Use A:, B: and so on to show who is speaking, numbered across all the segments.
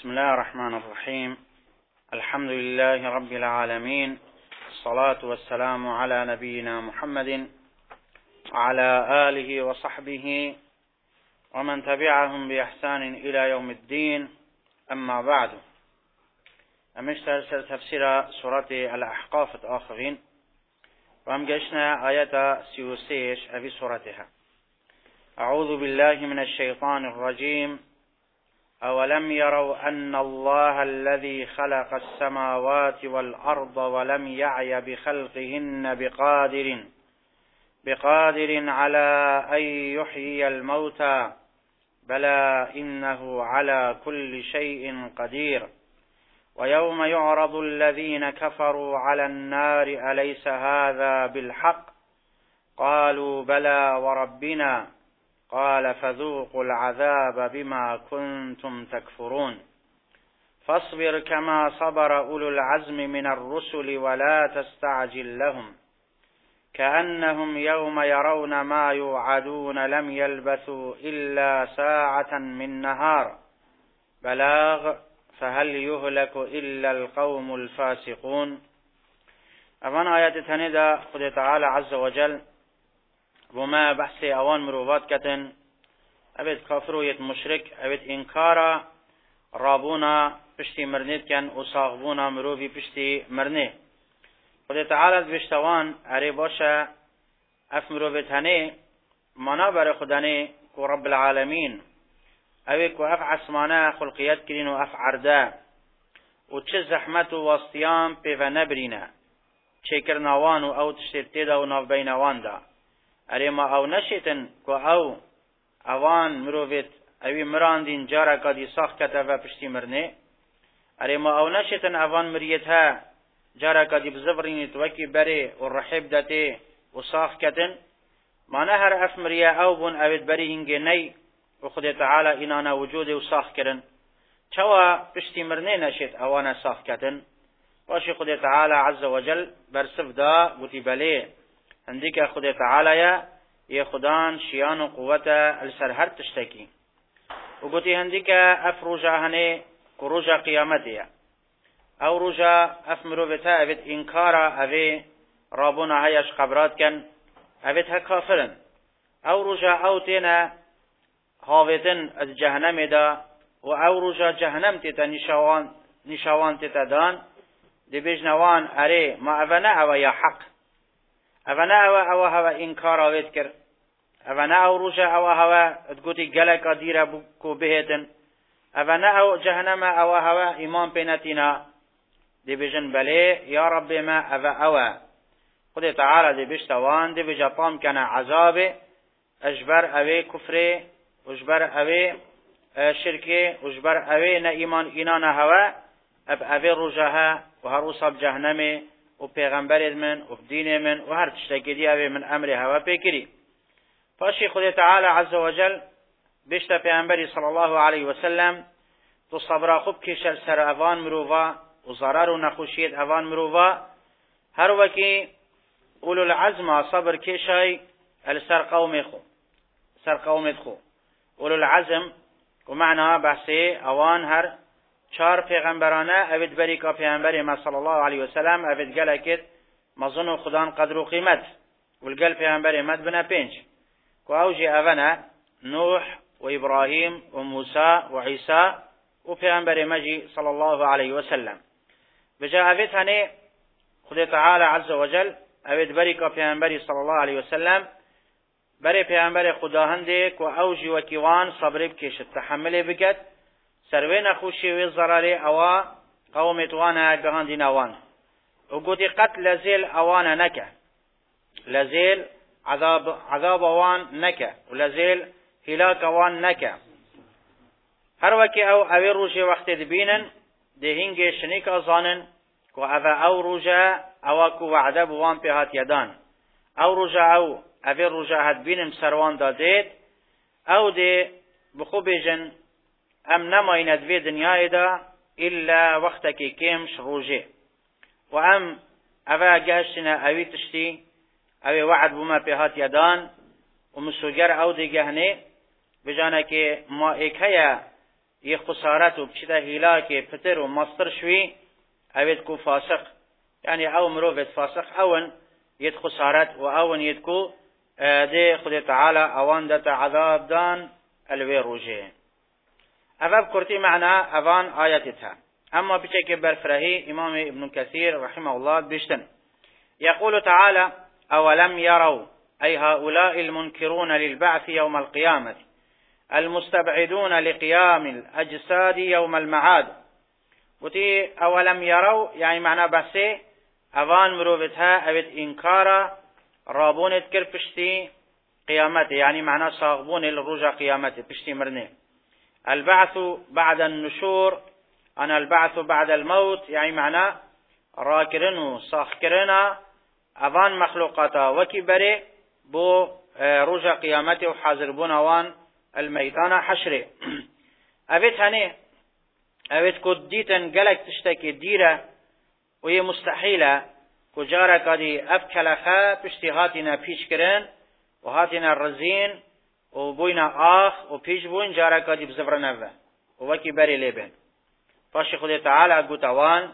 A: بسم الله الرحمن الرحيم. الحمد لله رب العالمين، الصلاة والسلام على نبينا محمد وعلى آله وصحبه ومن تبعهم بإحسان إلى يوم الدين. أما بعد، أمشتر تفسير سورة الأحقاف الآخرين، وأمجشنا آية سيوسيش أبي سورتها. أعوذ بالله من الشيطان الرجيم. أولم يروا أن الله الذي خلق السماوات والأرض ولم يعي بخلقهن بقادر على أن يحيي الموتى بلى إنه على كل شيء قدير. ويوم يعرض الذين كفروا على النار أليس هذا بالحق قالوا بلى وربنا قال فذوقوا العذاب بما كنتم تكفرون. فاصبر كما صبر أولو العزم من الرسل ولا تستعجل لهم كأنهم يوم يرون ما يوعدون لم يلبثوا إلا ساعة من نهار بلاغ فهل يهلك إلا القوم الفاسقون. أمان آيات تنيدا خد تعالى عز وجل وما بحثي اوان مروفات كتن ابد كافروية مشرك ابد انكارا رابونا پشتی مرنید کن و ساغبونا مروفی پشتی مرنه. خود تعالی بشتوان اری باشه اف مروفت هنه منا بر خودنه که رب العالمین اوی که اف عصمانه خلقیت کرین و اف عرده و چه زحمت و واسطیان پیو نبرینه چه کرناوان و او تشتیرتی دا و ناف بینوان دا اری ما او نشیتن که او اوان مروفت اوی مراندین جارا کادی ساخت کتا و پشتی مرنه. اری ما او نشیتن اوان مریت ها جارا کادی بزفرینیت وکی بری و رحب داتی و ساخت کتن ما نهر اف مریا او بون اوید بری هنگی نی و خود تعالی اینانا وجود و ساخت کرن چوا پشتی مرنه نشیت اوانا ساخت کتن باشی خود تعالی عز وجل برسف دا گوتی بلی هنديك خدای تعالی یا خدان شیان و قوت السر هر تشتکی و گوتی هنديك اف روجا هنه و روجا قیامتیا او روجا اف مروفتا اوید انکارا اوی رابونا هیش قبرات کن اوید ها کافرن او روجا او تینا هاویتن از جهنم دا و او روجا جهنم تیتا نشاوان تیتا دان دی بجنوان اره ما اونا او یا حق اونا او هوا انکار آوید کر اونا او روژا او هوا تگوتی گلک دیره بکو بهتن اونا او جهنم او هوا ایمان پینتینا دی بجن بله یا رب ما او خود تعالی دی بشتوان دی بجطام کنا عذاب اجبر اوی کفر اجبر اوی شرک اجبر اوی نا ایمان اینانا هوا اب اوی روژاها و هر روصاب جهنمه و پیغمبر من و دین من و هر تشتکی دیوی من امر هوا پیکری. فاشی خود تعالی عز وجل بشتا پیغمبری صلی الله علیه وسلم تو صبر خوب کشل سر اوان مروفا و ضرر و نخوشیت اوان مروفا هر وکی اولو العزم صبر کشای السر قوم خو سر قومت خو اولو العزم و معنی بحثی اوان هر چار پیغمبرانه اوید بری که پیغمبر ما صلی الله علیه وسلم اوید گلکت مظن خدان قدر و قیمت والگل پیغمبر مد بنا پنج که اوجی اونا نوح و ابراهیم و موسی و عیسی و پیغمبر مجی صلی الله علیه وسلم بجا اوید هنه خود تعالی عز وجل اوید بری که پیغمبر صلی الله علیه وسلم بری پیغمبر خدا هنده که اوجی و کیوان صبر بکشت تحمل بکت سروی نخوشی و ضرری اوا قومت وانا گهاندین اوان و گوتی قتل لزیل اوان نکه لزیل عذاب اوان نکه و لزیل هلاک اوان نکه هر وکی اوی روژه وقت دبینن ده هنگی شنیک ازانن که او روژه اوا که وعده بوان پیهات یدان او روژه اوی روژه هد بینن سروان دادید او ده بخوب جن ام نمایند وی دنیای دا الا وقتکی کمش روژه و ام اوه گهشتنا اوی تشتی اوی وعد بوما پیهات یدان و مسوگر او دی گهنه بجانه که ما ایک هیا يه خسارت و بچه ده هلاك پتر و مصدر شوي اوید کو فاسق يعني او مروفت فاسق اون يد خسارت و اون يد کو ده خود تعالى اوان ده عذاب دان الوی روجه افاب كرتي معنا اوان آياتها اما بشكل برفرهي امام ابن كثير رحمه الله بيشتن يقول تعالى اولم يروا اي هؤلاء المنكرون للبعث يوم القيامة المستبعدون لقيام الاجساد يوم المعاد وتي اولم يروا يعني معنى بحثي اوان مروفتها اوت انكارا رابون تكر پشتی قیامت يعني معنى صاغبون الرجا قيامته پشتی مرنه البعث بعد النشور أنا البعث بعد الموت يعني معنى راكرن صاخكرنا أفان مخلوقاتا وكبري بو رجا قيامته وحاضر بون أوان الميدان حشره أفيت هني أفيت كود ديتن قلق تشتكي ديرة وهي مستحيلة كجارة قدي أبكلخا باشتهاتنا بيش كرن وهاتنا الرزين وبوينا آخ وبيش بوين جارة قدي بزفرنوه ووكي بري ليبن فاشي خده تعالى قوتوان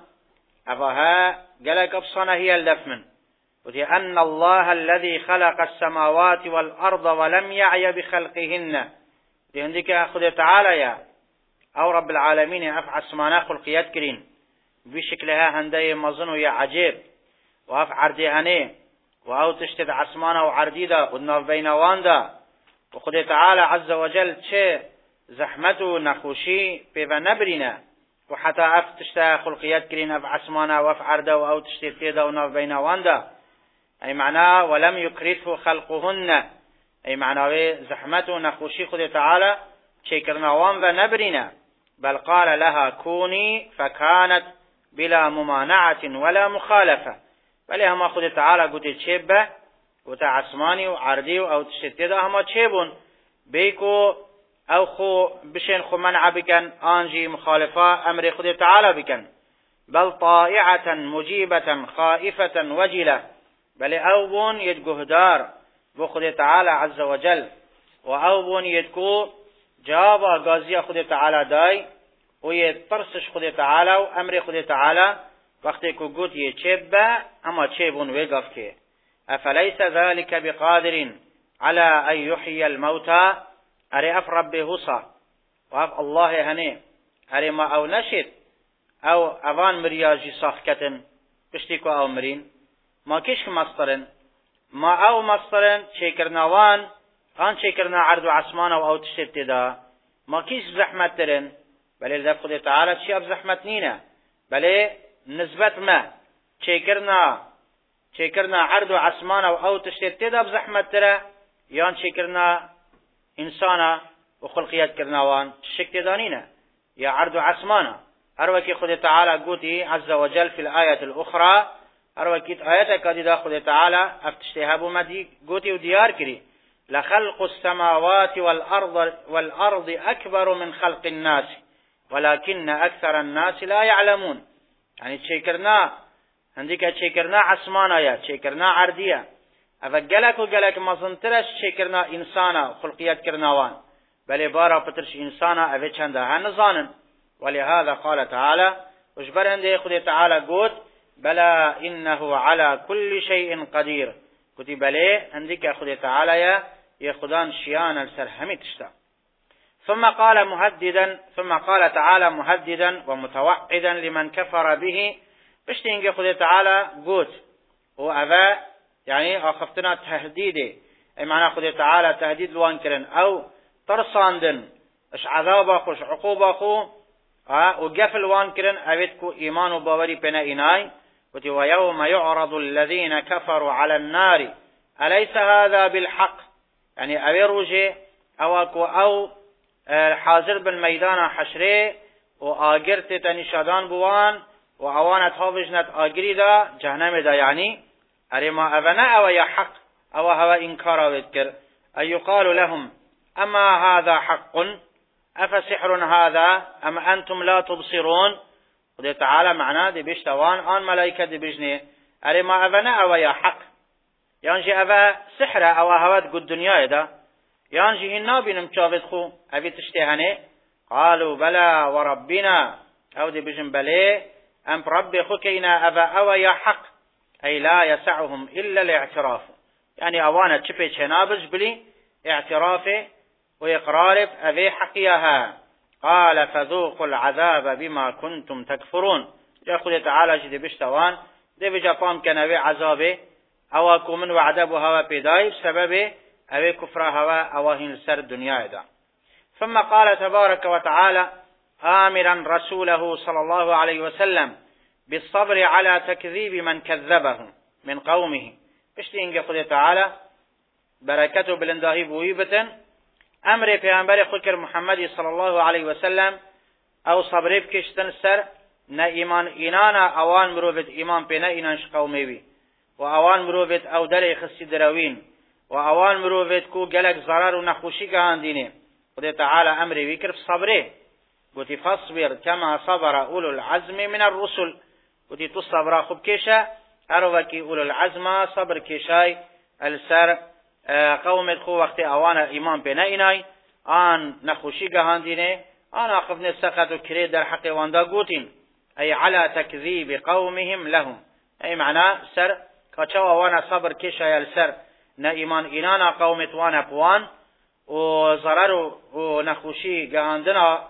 A: أفاها قلق أبصنا هي اللفمن وذي أن الله الذي خلق السماوات والأرض ولم يعي بخلقهن دي عندك خده تعالى يا أو رب العالمين أفعى سمانا خلقيات كرين بشكلها هندي مظنو يا عجيب وأف عردهاني وأو تشتد عسمانا وعرديدا ودناف بينواندا وخده تعالى عز وجل چه زحمته نخوشي بيفا نبرنا وحتى أف تشتى خلقيات كرين أف عسمانا وأف عردا وأو تشتد تيدا وناف بينواندا أي معناه ولم يكرثه خلقهن أي معناه زحمته نخوشي خده تعالى شكرناوان ونبرنا بل قال لها كوني فكانت بلا ممانعة ولا مخالفة بل هما خود تعالى قلت تشبه قلت عسماني وعردي أو تشتد هما تشبون بيكو أو خو بشين خو منع بكن آنجي مخالفة أمر خود تعالى بكن بل طائعة مجيبة خائفة وجلة بل أوبون يدقهدار بخود تعالى عز وجل وأوبون يدكو جابا غازية خود تعالى داي ويترسش خود تعالى وأمر خود تعالى وقتی که گوت یه چبه اما چبون وقف که افلیس ذلك بقادر على ان يحيي الموتى اری اف رب حصا و اف الله هنه اری ما او نشد او اوان مریاجی ساخکتن پشتی که او مرین ما کشک مصدرن ما او مصدرن چکرناوان آن چکرنا عرض و عسمان او تشتد دا ما کش زحمت درن بله لذب خود تعالی چی اب زحمت نینه بله نسبت ما چکرنا عرض و عسمان او تشتید تیدا بزحمت تره یان چکرنا انسانا و خلقیت کرناوان شک تیدانینه یا عرض و عسمانا اروکی خود تعالی قوتي عز وجل في الآية الأخرى اروکی آيات كاديدا خود تعالی افتشتهابو مدي قوتي وديار كري لخلق السماوات والأرض أكبر من خلق الناس ولكن أكثر الناس لا يعلمون يعني تشكرنا عندك تشكرنا عسمانا يا تشكرنا عردية أفجلك وجلك ما صنترش تشكرنا إنسانا خلقيات كرناوان بل بارا بترش إنسانا أفتشان ده هنزانن ولهذا قال تعالى وجبر عنده خد تعالى قوت بلا إنه على كل شيء قدير كتب له عندك خد تعالى يا خدان شيانا السرحمي تشتا ثم قال تعالى مهددا ومتوعدا لمن كفر به بشتينجي خد تعالى قوت وأذا يعني أخفتنا تهديدي أي معنى خد تعالى تهديد لوانكرن أو ترصاندن اش عذاب أخو اش عقوب أخو وقفل وانكرن أبتكو إيمان وباوري بنا إناي ويوم يعرض الذين كفروا على النار أليس هذا بالحق يعني أبيروجي أو حاضر بالميدان حشره وآجرت تنشادان بوان وأوانت هافجنت آجري دا جهنم دا يعني أرما أبنا أو يا حق أو هوا إنكار وذكر أن يقال لهم أما هذا حق أفسحر هذا أم أنتم لا تبصرون وده تعالى معناه دي بيشتوان آن ملائكة دي بيجني أرما أبنا أو يا حق يانجي أبا سحر أو هوات قد دنيا دا يانجي هنا بينم شافت خو أبي تشتهني قالوا بلى وربنا أو دي بجن بلي أم ربي خكينا أبا أو يا حق أي لا يسعهم إلا الاعتراف يعني أوانا تشبه شنابج بلي اعترافه وإقرارف أبي حقيها قال فذوقوا العذاب بما كنتم تكفرون يقول تعالى جدي بشتوان دي بجابام كان أبي عذابه أواكم من وعذاب هوا بيداي بسبب أبي كفر هوا أواهن سر الدنيا دا. ثم قال تبارك وتعالى آمرا رسوله صلى الله عليه وسلم بالصبر على تكذيب من كذبه من قومه بشتين يقول تعالى بركته بلنداهي بويبة أمر پیغمبر خکر محمد صلى الله عليه وسلم أو صبر بكشتن سر نا إيمان إنانا أوان مروفت إيمان بنا إنانش قومي و أوان مروفت أو در خسي دروين و أوان مروفت كو جلق ضرر و نخوشي كهان دينه قد تعالى أمر بكر صبره قلت فاصبر كما صبر أولو العزم من الرسل قلت تصبر خب كيشا أروكي أولو العزم صبر كيشاي السر قومت خو وقت أوانا إيمان بنا إناي آن نخوشي كهان دينه آن أخفن سقط و كريد در حق واندا قوتين أي على تكذيب قومهم لهم أي معنى سر كاچوا وانا صبر كيشا السر نا إيمان إنانا قومت وانا قوان و ضرر و نخوشي قهاندنا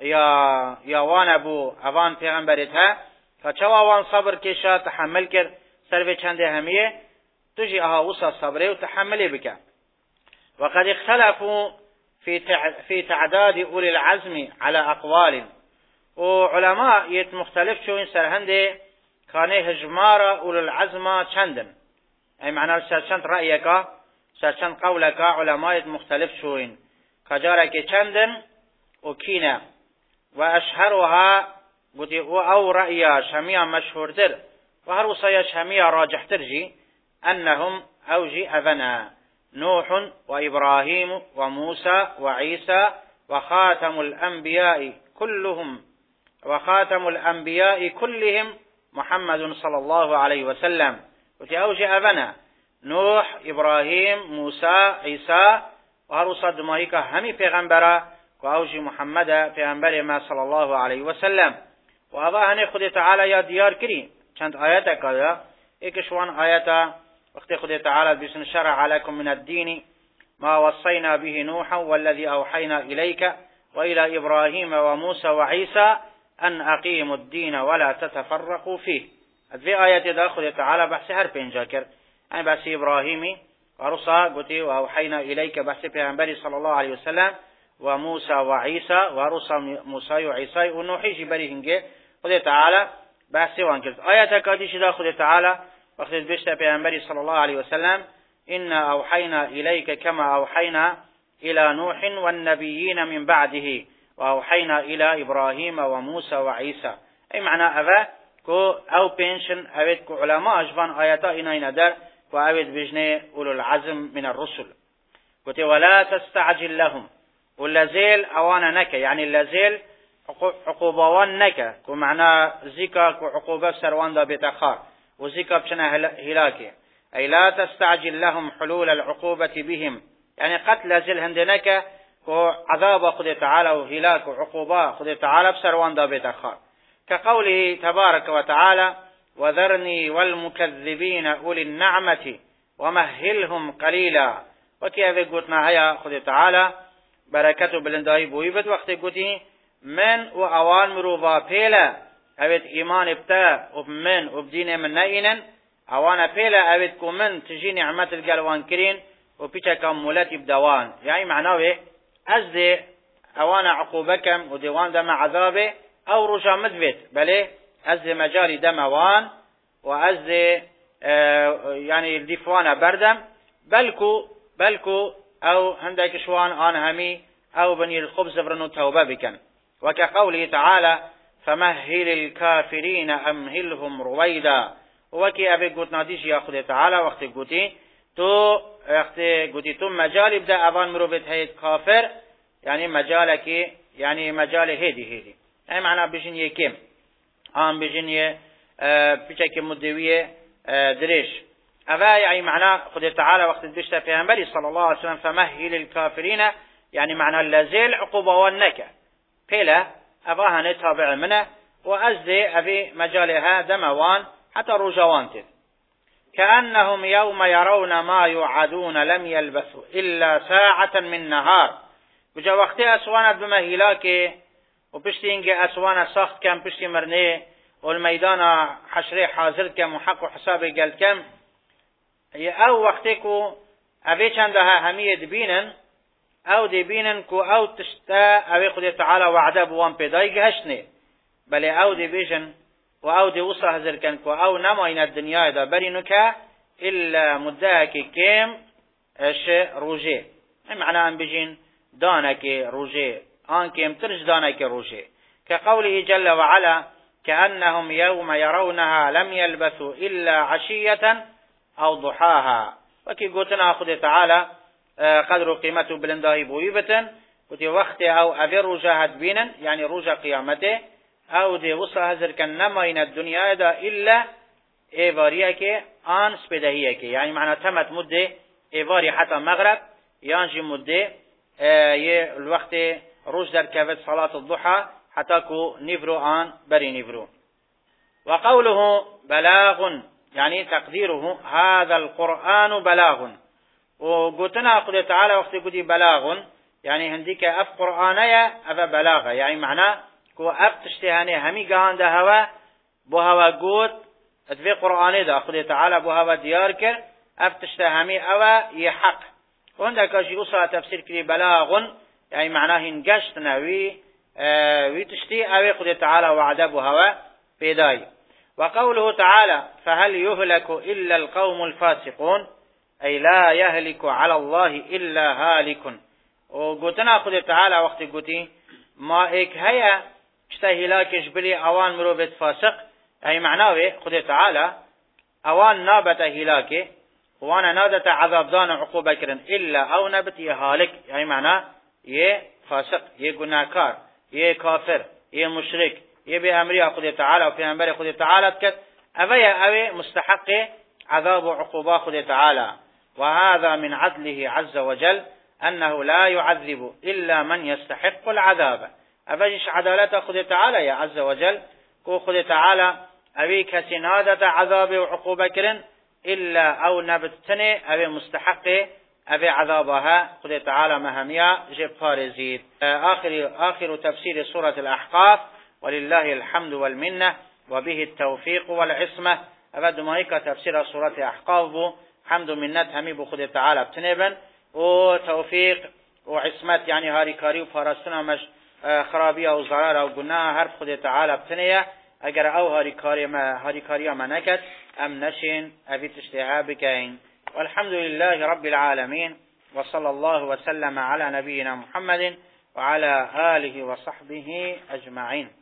A: يا وانا بو اوان پیغمبرتها كاچوا وان صبر كيشا تحمل كر سر في چند همية تجي اها وصا صبره و تحمله بك وقد اختلفوا في تعداد أولي العزم على أقوال وعلماء يت مختلف شوين سرهنده كان هجمار أولي العزم چندن أي معنى سرچند رأيك سرچند قولك علماء يت مختلف شوين كجارك چندن وكينا وأشهرها قلت أو رأي شميع مشهور در وهروصي شميع راجح ترجي أنهم أوجي أبنا نوح وإبراهيم وموسى وعيسى وخاتم الأنبياء كلهم محمد صلى الله عليه وسلم وتأوجي أبنا نوح إبراهيم موسى عيسى وهرصد دمائك همي پیغمبرا وأوجي محمد پیغمبر ما صلى الله عليه وسلم وهذا هني خد تعالى يا ديار كري چند آياتا كذا اكشوان آياتا وقت خد تعالى بسن شرع لكم من الدين ما وصينا به نوحا والذي أوحينا إليك وإلى إبراهيم وموسى وعيسى أن أقيموا الدين ولا تتفرقوا فيه. هذه آيات داخل تعالى بحث هر بينجاكر يعني بحث إبراهيمي ورصا قلت وأوحينا إليك بحث پیغمبر صلى الله عليه وسلم وموسى وعيسى ورصا موسى وعيسى ونوحي جبري هنجي خد تعالى بحث وانكرت آيات كاديش داخل تعالى وقت بشت پیغمبر صلى الله عليه وسلم إنا أوحينا إليك كما أوحينا إلى نوح والنبيين من بعده وأوحينا إلى إبراهيم وموسى وعيسى أي معنى أبا كو أو بينشن أبد كو علماء أجبان آياتا إنا در وأبد بجنة أولو العزم من الرسل قلت ولا تستعجل لهم واللزيل أوانا نك يعني اللزيل عقوبوان نك كو معنى زيكا كو عقوبة سروان دا بتخار وزيكا بشنا هلاكي أي لا تستعجل لهم حلول العقوبة بهم يعني قتل لزيل هندنك كو عذاب خد تعالى وهلاك وعقوبة خد تعالى بسروان دا بتخار كقوله تبارك وتعالى وذرني والمكذبين أولي النعمة ومهلهم قليلا وكيف قلتنا هيا خد تعالى بركته بلنداي بويبت وقت قلته من وأوان مروفا بيلا أبد إيمان ابتا ومن وبدين من نائنا أوانا بيلا أبد كمن تجي نعمة القلوان كرين وبيتا كمولات بدوان يعني معناه أزدي أوانا عقوبكم وديوان دم عذابه أو رجا مدبت بله أزدي مجالي دموان وأزدي يعني الدفوانا بردم بلكو أو عندك شوان آن همي أو بني الخبز برنو توبة بكن وكقوله تعالى فمهل الكافرين أمهلهم رويدا وكي أبي قلتنا ديش يا أخذ تعالى وقت قلتي تو مجال بدأ أبان مروبت هيد كافر يعني مجالك يعني مجال هيدي أي معنى بجن يكيم بجن بيشك مدوية دريش أبا يعني معنى خذ تعالى وقت بيشتا پیغمبر صلى الله عليه وسلم فمهل الكافرين يعني معنى اللازل عقوبة والنكا بيلا أباها نتابع منه وأزدي أبي مجالها دموان حتى رجوان تذ كأنهم يوم يرون ما يوعدون لم يلبثوا إلا ساعة من نهار بجا وقتی اسوانت بمهیلاکه و پشتی اینکه اسوان ساخت کم پشتی مرنه و المیدان حشره حاضر کم و حق و حساب گل کم او وقتی کو اوی چنده همیه دبینن او دبینن کو او تشتا اوی خود تعالی وعده بوان پیدای گهشنه بله او دبیشن و او دی وصا حضر کن کو او نماین الدنیا دا برینو که الا مدهه که کم اش روژه معنی ام بجین دانك روجه آنك امترج دانك روجه كقوله جل وعلا كأنهم يوم يرونها لم يلبثوا إلا عشية أو ضحاها وكي قلتنا خد تعالى قدر قيمته بلنداهي بويبة وتي وقت أو أبي روجه هدبينا يعني روجه قيامته أو دي وصا هزر كان نماين الدنيا دا إلا إيفاريك آن سبدهيك يعني معنى تمت مدة إيفاري حتى مغرب يانجي مدة الوقت روز در كافت صلاة الضحى حتى كو نفرو آن بري نفرو وقوله بلاغ يعني تقديره هذا القرآن بلاغ وقلتنا قد تعالى وقت قدي بلاغ يعني هنديك أف قرآنية أف بلاغة يعني معناه كو أف تشتهاني همي قهان ده هوا بو هوا قوت اتفي قرآني ده قد تعالى بو هوا ديار كر أف تشتهامي أوا يحق وعندك أجي أصلا تفسير كلي بلاغ يعني معناه انقشتنا ويتشتي أوي قد تعالى وعذاب هوا بيداي وقوله تعالى فهل يهلك إلا القوم الفاسقون أي لا يهلك على الله إلا هالك وقلتنا قد تعالى وقت قلتي ما إيك هيا اشتهلاكش بلي أوان مروبت فاسق أي معناه قد تعالى أوان نابت هلاكي وانا نادت عذاب دان عقوبة كرن إلا أو نبت يهالك يعني معناه يه فاسق يه گناهكار يه كافر يه مشرك يه بأمره خد تعالى وفي أمره خد تعالى تكت أوي مستحق عذاب وعقوبة خد تعالى وهذا من عدله عز وجل أنه لا يعذب إلا من يستحق العذاب أفجش عدالته خد تعالى يا عز وجل كو خد تعالى أوي كسنادة عذاب وعقوبة كرن إلا أو نبتني أو مستحق أو عذابها قد تعالى مهمية جب فارزيد آخر تفسير سورة الأحقاف ولله الحمد والمنة وبه التوفيق والعصمة أبد مايكا تفسير سورة الأحقاف حمد منة همي بخد تعالى بتنبن وتوفيق وعصمة يعني هاري كاري وفارستنا مش خرابية وزرارة وقناها هرب خد تعالى بتنية اگر او هاری کاری ما نکد ام نشین افی تشتها بکین والحمد لله رب العالمين وصلى الله وسلم على نبينا محمد وعلى آله وصحبه أجمعين.